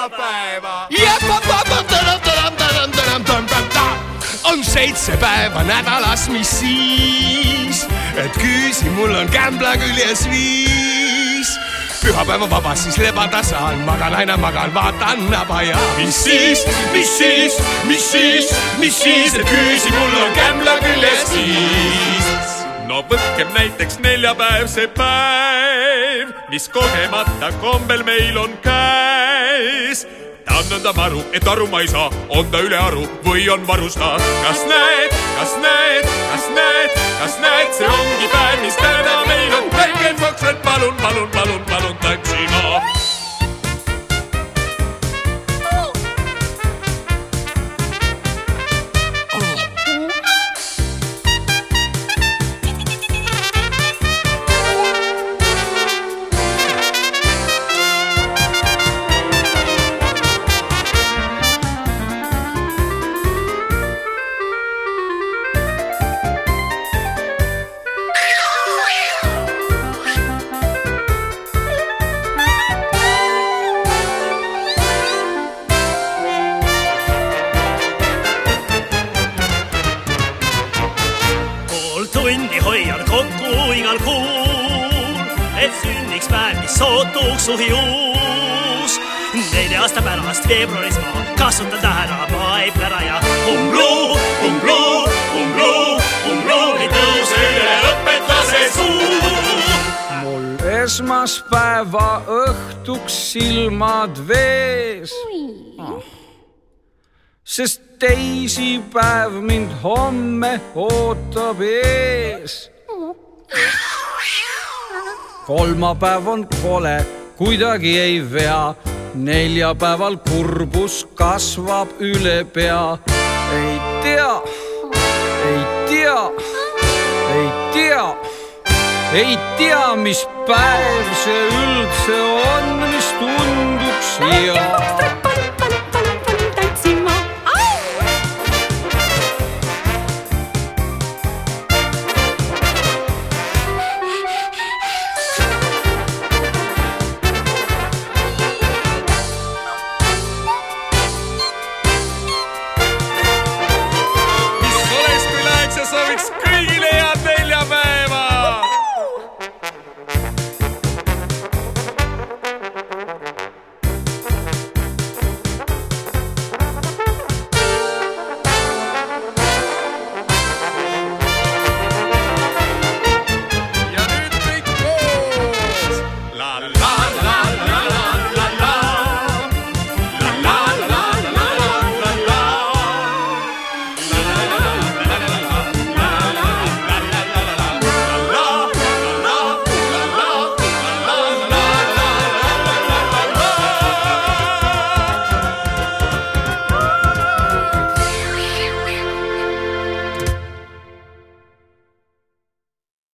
neljapäeva. On 7 päeva nädalas, mis siis, et küüsi mul on kämbla küljes 5. Pühapäev on vabas, siis lebada saan, magan aina magan, vaatan naba ja mis siis, et küüsi mul on kämbla küljes 5. No võtkem näiteks neljapäev see päev, mis kogemata kombel meil on käes. Ta on nõnda maru, et aru ma ei saa, on ta üle aru või on varusta. Kas näed, see ongi päev, mis täna meil on. Väike foksred, palun, tantsima. Tundi hoian kokku igal kuul, et sünniks päev, mis sootuks suhi uus. 4 aasta pärast veebruaris ma kasutan tähera, ma ei plära ja umbluu, ei tõuse üle õpetase suu. Mul esmaspäeva õhtuks silmad vees, sest teisipäev mind homme ootab ees. Kolmapäev on kole, kuidagi ei vea, neljapäeval kurbus kasvab üle pea. Ei tea, mis päev see üldse